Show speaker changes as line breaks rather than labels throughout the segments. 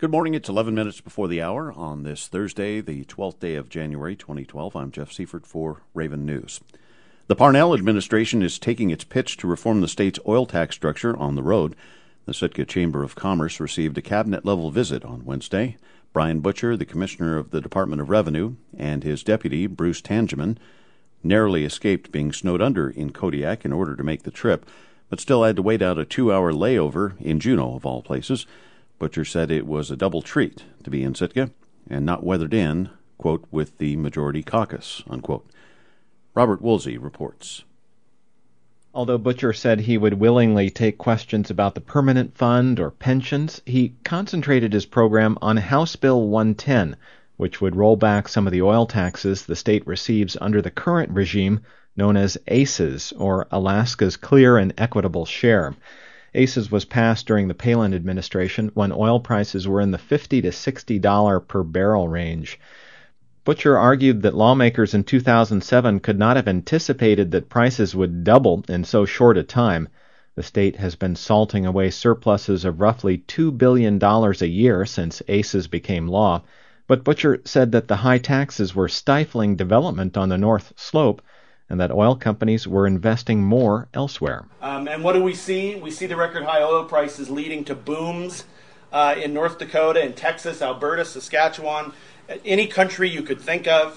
Good morning. It's 11 minutes before the hour on this Thursday, the 12th day of January 2012. I'm Jeff Seifert for Raven News. The Parnell administration is taking its pitch to reform the state's oil tax structure on the road. The Sitka Chamber of Commerce received a cabinet-level visit on Wednesday. Brian Butcher, the commissioner of the Department of Revenue, and his deputy, Bruce Tangeman, narrowly escaped being snowed under in Kodiak in order to make the trip, but still had to wait out a 2-hour layover in Juneau, of all places. Butcher said it was a double treat to be in Sitka and not weathered in, quote, with the majority caucus, unquote. Robert Woolsey reports.
Although Butcher said he would willingly take questions about the permanent fund or pensions, he concentrated his program on House Bill 110, which would roll back some of the oil taxes the state receives under the current regime known as ACES, or Alaska's Clear and Equitable Share. ACES was passed during the Palin administration when oil prices were in the $50 to $60 per barrel range. Butcher argued that lawmakers in 2007 could not have anticipated that prices would double in so short a time. The state has been salting away surpluses of roughly $2 billion a year since ACES became law, but Butcher said that the high taxes were stifling development on the North Slope and that oil companies were investing more elsewhere.
And what do we see? We see the record high oil prices leading to booms in North Dakota, in Texas, Alberta, Saskatchewan, any country you could think of,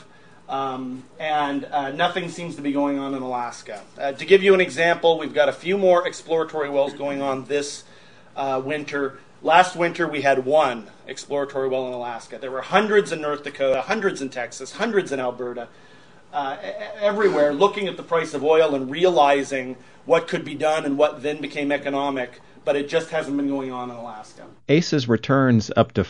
and nothing seems to be going on in Alaska. To give you an example, we've got a few more exploratory wells going on this winter. Last winter, we had one exploratory well in Alaska. There were hundreds in North Dakota, hundreds in Texas, hundreds in Alberta. Everywhere, looking at the price of oil and realizing what could be done and what then became economic, but it just hasn't been going on in Alaska.
ACES returns up to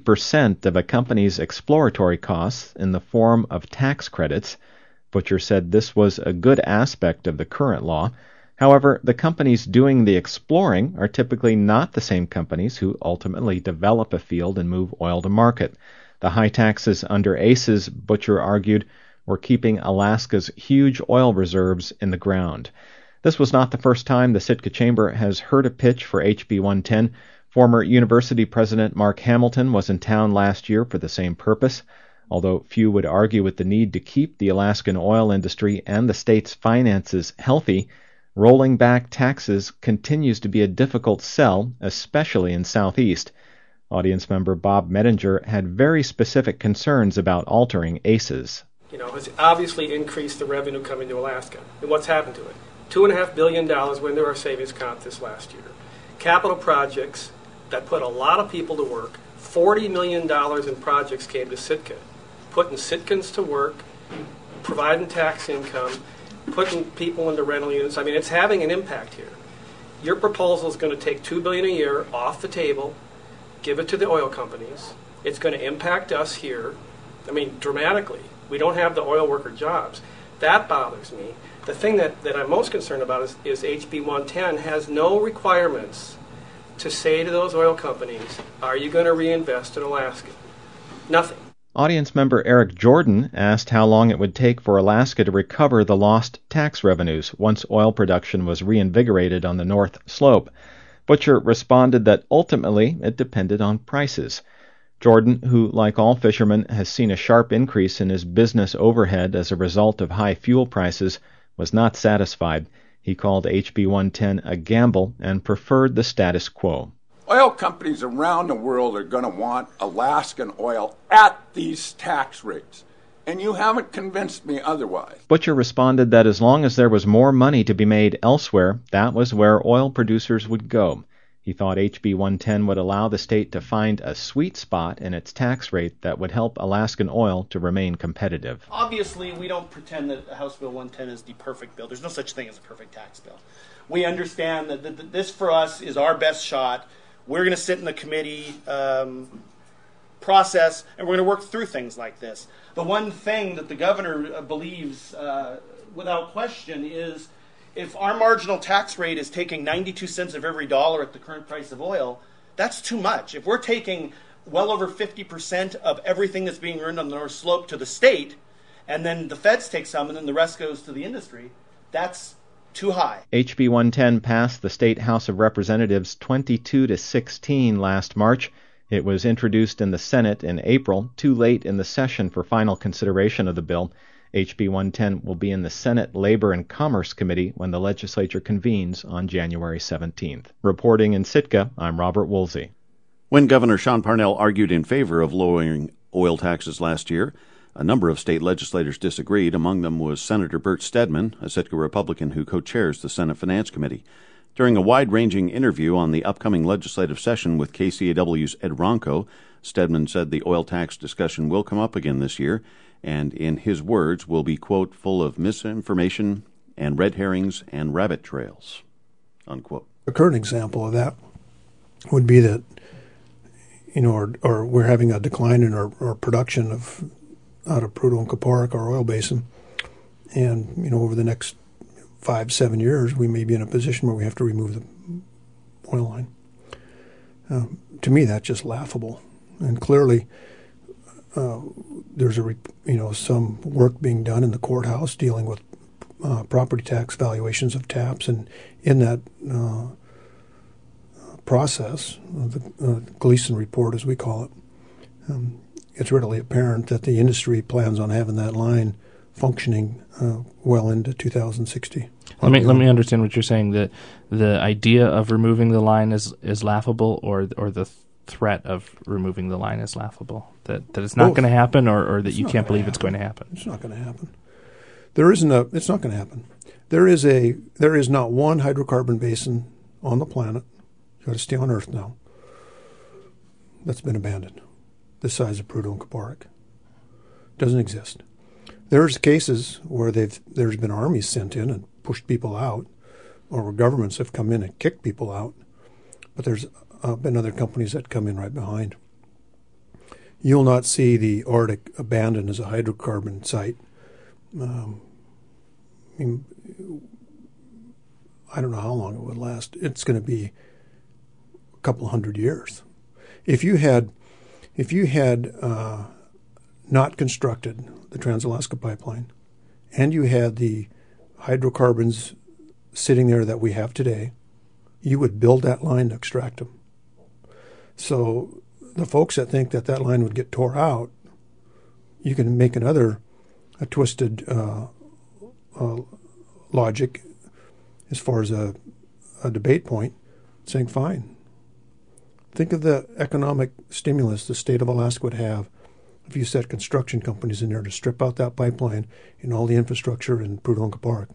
40% of a company's exploratory costs in the form of tax credits. Butcher said this was a good aspect of the current law. However, the companies doing the exploring are typically not the same companies who ultimately develop a field and move oil to market. The high taxes under ACES, Butcher argued, were keeping Alaska's huge oil reserves in the ground. This was not the first time the Sitka Chamber has heard a pitch for HB 110. Former university president Mark Hamilton was in town last year for the same purpose. Although few would argue with the need to keep the Alaskan oil industry and the state's finances healthy, rolling back taxes continues to be a difficult sell, especially in Southeast. Audience member Bob Mettinger had very specific concerns about altering ACES.
It's obviously increased the revenue coming to Alaska. And what's happened to it? $2.5 billion went into our savings account this last year. Capital projects that put a lot of people to work. $40 million in projects came to Sitka, putting Sitkans to work, providing tax income, putting people into rental units. I mean, it's having an impact here. Your proposal is going to take $2 billion a year off the table, give it to the oil companies. It's going to impact us here, dramatically. We don't have the oil worker jobs. That bothers me. The thing that I'm most concerned about is HB 110 has no requirements to say to those oil companies, are you going to reinvest in Alaska? Nothing.
Audience member Eric Jordan asked how long it would take for Alaska to recover the lost tax revenues once oil production was reinvigorated on the North Slope. Butcher responded that ultimately it depended on prices. Jordan, who, like all fishermen, has seen a sharp increase in his business overhead as a result of high fuel prices, was not satisfied. He called HB 110 a gamble and preferred the status quo.
Oil companies around the world are going to want Alaskan oil at these tax rates, and you haven't convinced me otherwise.
Butcher responded that as long as there was more money to be made elsewhere, that was where oil producers would go. He thought HB 110 would allow the state to find a sweet spot in its tax rate that would help Alaskan oil to remain competitive.
Obviously, we don't pretend that House Bill 110 is the perfect bill. There's no such thing as a perfect tax bill. We understand that this, for us, is our best shot. We're going to sit in the committee process, and we're going to work through things like this. The one thing that the governor believes, without question, is if our marginal tax rate is taking 92 cents of every dollar at the current price of oil, that's too much. If we're taking well over 50% of everything that's being earned on the North Slope to the state, and then the feds take some, and then the rest goes to the industry, that's too high.
HB 110 passed the State House of Representatives 22-16 last March. It was introduced in the Senate in April, too late in the session for final consideration of the bill. HB 110 will be in the Senate Labor and Commerce Committee when the legislature convenes on January 17th. Reporting in Sitka, I'm Robert Woolsey.
When Governor Sean Parnell argued in favor of lowering oil taxes last year, a number of state legislators disagreed. Among them was Senator Bert Stedman, a Sitka Republican who co-chairs the Senate Finance Committee. During a wide-ranging interview on the upcoming legislative session with KCAW's Ed Ronco, Stedman said the oil tax discussion will come up again this year, and in his words, will be, quote, full of misinformation and red herrings and rabbit trails, unquote.
A current example of that would be that, or we're having a decline in our production out of Prudhoe and Kuparuk, our oil basin, and, over the next 5-7 years, we may be in a position where we have to remove the oil line. To me, that's just laughable. And clearly, there's some work being done in the courthouse dealing with property tax valuations of taps, and in that process, the Gleason report, as we call it, it's readily apparent that the industry plans on having that line functioning well into 2060.
Let me understand what you're saying. That the idea of removing the line is laughable, or the threat of removing the line is laughable. That it's not going to happen, or that you can't believe it's going to happen.
It's not going to happen. It's not going to happen. There is not one hydrocarbon basin on the planet, you got to stay on Earth now, that's been abandoned, the size of Prudhoe and Kuparuk. Doesn't exist. There's cases where there's been armies sent in and pushed people out, or where governments have come in and kicked people out, but there's been other companies that come in right behind. You'll not see the Arctic abandoned as a hydrocarbon site. I don't know how long it would last. It's going to be a couple hundred years. If you had not constructed the Trans-Alaska Pipeline, and you had the hydrocarbons sitting there that we have today, you would build that line to extract them. So the folks that think that line would get tore out, you can make a twisted logic as far as a debate point, saying, fine. Think of the economic stimulus the state of Alaska would have if you set construction companies in there to strip out that pipeline and all the infrastructure in Prudhoe and Kuparuk.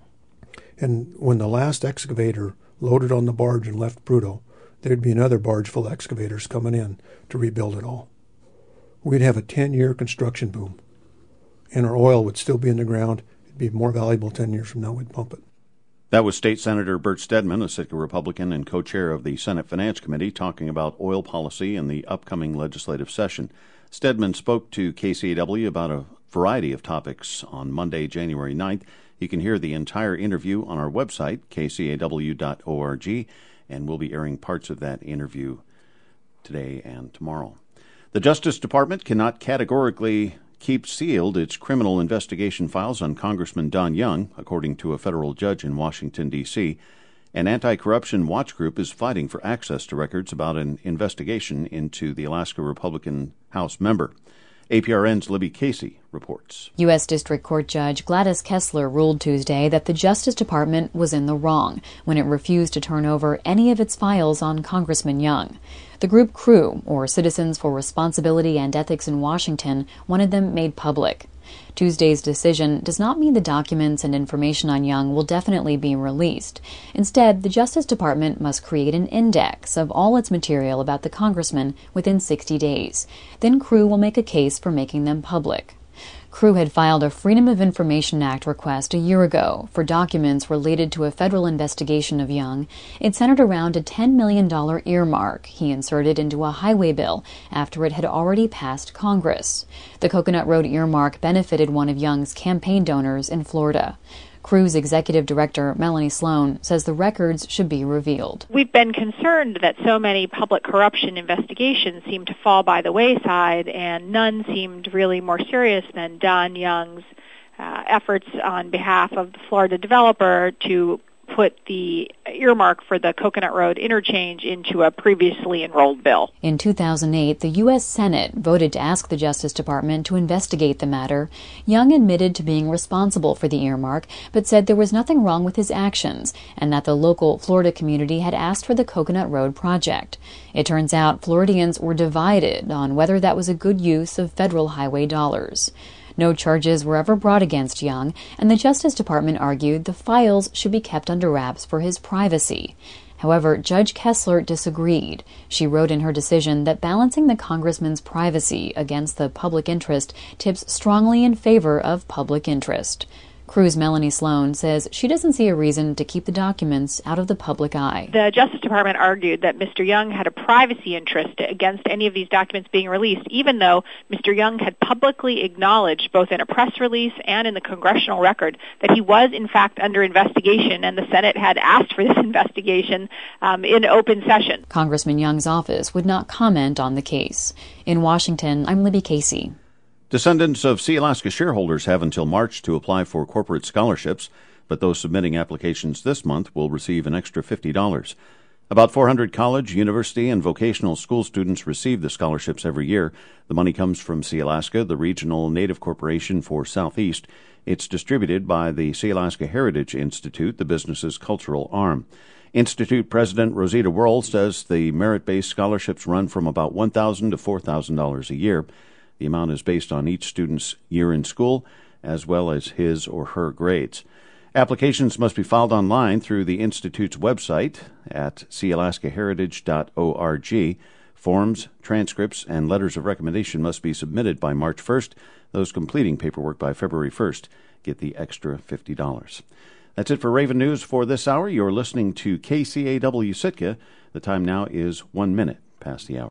And when the last excavator loaded on the barge and left Prudhoe, there'd be another barge full of excavators coming in to rebuild it all. We'd have a 10-year construction boom, and our oil would still be in the ground. It'd be more valuable 10 years from now. We'd pump it.
That was State Senator Bert Stedman, a Sitka Republican and co-chair of the Senate Finance Committee, talking about oil policy in the upcoming legislative session. Stedman spoke to KCAW about a variety of topics on Monday, January 9th. You can hear the entire interview on our website, kcaw.org, and we'll be airing parts of that interview today and tomorrow. The Justice Department cannot categorically keep sealed its criminal investigation files on Congressman Don Young, according to a federal judge in Washington, D.C. An anti-corruption watch group is fighting for access to records about an investigation into the Alaska Republican House member. APRN's Libby Casey reports.
U.S. District Court Judge Gladys Kessler ruled Tuesday that the Justice Department was in the wrong when it refused to turn over any of its files on Congressman Young. The group CREW, or Citizens for Responsibility and Ethics in Washington, wanted them made public. Tuesday's decision does not mean the documents and information on Young will definitely be released. Instead, the Justice Department must create an index of all its material about the congressman within 60 days. Then CREW will make a case for making them public. CREW had filed a Freedom of Information Act request a year ago for documents related to a federal investigation of Young. It centered around a $10 million earmark he inserted into a highway bill after it had already passed Congress. The Coconut Road earmark benefited one of Young's campaign donors in Florida. CREW's executive director, Melanie Sloan, says the records should be revealed.
We've been concerned that so many public corruption investigations seem to fall by the wayside, and none seemed really more serious than Don Young's efforts on behalf of the Florida developer to put the earmark for the Coconut Road interchange into a previously enrolled bill.
In 2008, the U.S. Senate voted to ask the Justice Department to investigate the matter. Young admitted to being responsible for the earmark, but said there was nothing wrong with his actions and that the local Florida community had asked for the Coconut Road project. It turns out Floridians were divided on whether that was a good use of federal highway dollars. No charges were ever brought against Young, and the Justice Department argued the files should be kept under wraps for his privacy. However, Judge Kessler disagreed. She wrote in her decision that balancing the congressman's privacy against the public interest tips strongly in favor of public interest. Crew's Melanie Sloan says she doesn't see a reason to keep the documents out of the public eye.
The Justice Department argued that Mr. Young had a privacy interest against any of these documents being released, even though Mr. Young had publicly acknowledged, both in a press release and in the congressional record, that he was in fact under investigation, and the Senate had asked for this investigation in open session.
Congressman Young's office would not comment on the case. In Washington, I'm Libby Casey.
Descendants of Sealaska shareholders have until March to apply for corporate scholarships, but those submitting applications this month will receive an extra $50. About 400 college, university, and vocational school students receive the scholarships every year. The money comes from Sealaska, the regional Native corporation for Southeast. It's distributed by the Sealaska Heritage Institute, the business's cultural arm. Institute President Rosita Wuerl says the merit-based scholarships run from about $1,000 to $4,000 a year. The amount is based on each student's year in school, as well as his or her grades. Applications must be filed online through the Institute's website at sealaskaheritage.org. Forms, transcripts, and letters of recommendation must be submitted by March 1st. Those completing paperwork by February 1st get the extra $50. That's it for Raven News for this hour. You're listening to KCAW Sitka. The time now is 1 minute past the hour.